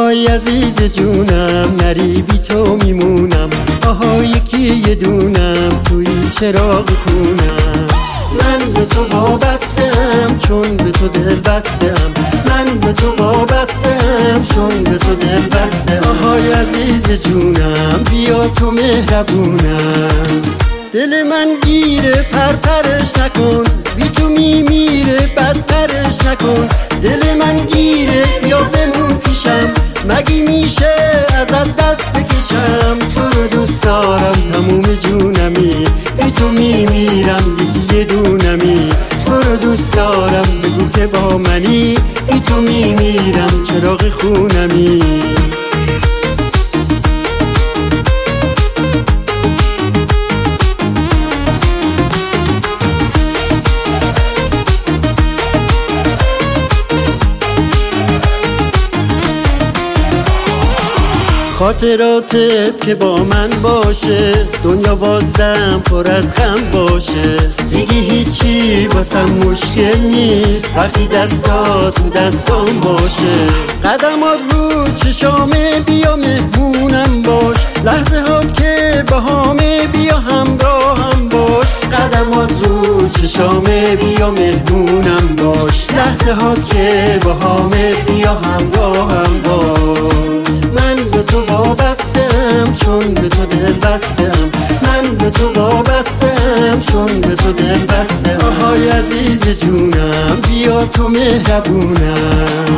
آهای عزیز جونم، نری بی تو میمونم. آها یکی یه دونم توی چراغ خونم. من به تو وابستم چون به تو دل بستم. من به تو وابستم چون به تو دل بستم. آهای عزیز جونم بیا تو مهربونم. دل من گیره پرپرش نکن، بی تو میمیره بدترش نکن. دل من گیره بیا بمون پیشم، مگی میشه ازت دست بکشم. تو رو دوست دارم تموم جونمی، بی تو میمیرم یکی یه دونمی. تو رو دوست دارم بگو که با منی، بی تو میمیرم چراغ خونمی. خاطراتت که با من باشه، دنیا واسم پر از غم باشه. دیگه هیچی واسم مشکل نیست وقتی دستا تو دستام باشه. قدمات رو چشامه بیا مهمونم باش، لحظه هات که باهامه بیا همراهم باش. قدمات رو چشامه بیا مهمونم باش، لحظه هات که باهامه بیا همراهم باش. من به تو وابستم چون به تو دل بستم. من به تو وابستم چون به تو دل بستم. آهای عزیز جونم بیا تو مهربونم.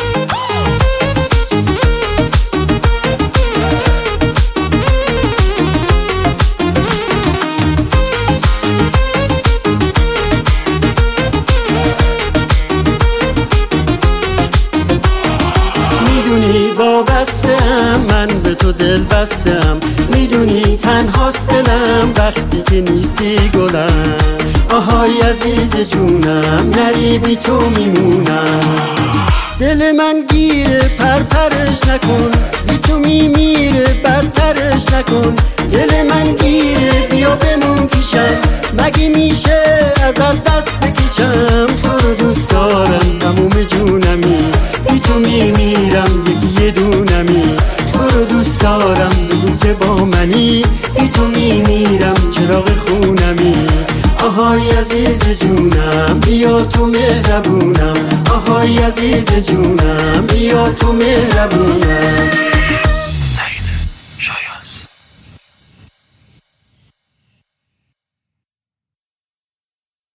میدونی وابستم من به تو دل بستم. میدونی تنهاست دلم وقتی که نیستی گلم. آهای عزیز جونم نری بی تو میمونم. دل من گیره پرپرش نکن، بی تو میمیره بدترش نکن. دل من گیره بیا بمون پیشم، مگه میشه ازت دست بکشم. تو رو دوست دارم تموم جونمی، بی تو میمیرم یکی یه دونمی. تو رو دوست دارم بگو که با منی، بی تو میمیرم چراغ خونمی. آهای عزیز جونم بیا تو مهربونم. آهای عزیز جونم بیا تو مهربونم.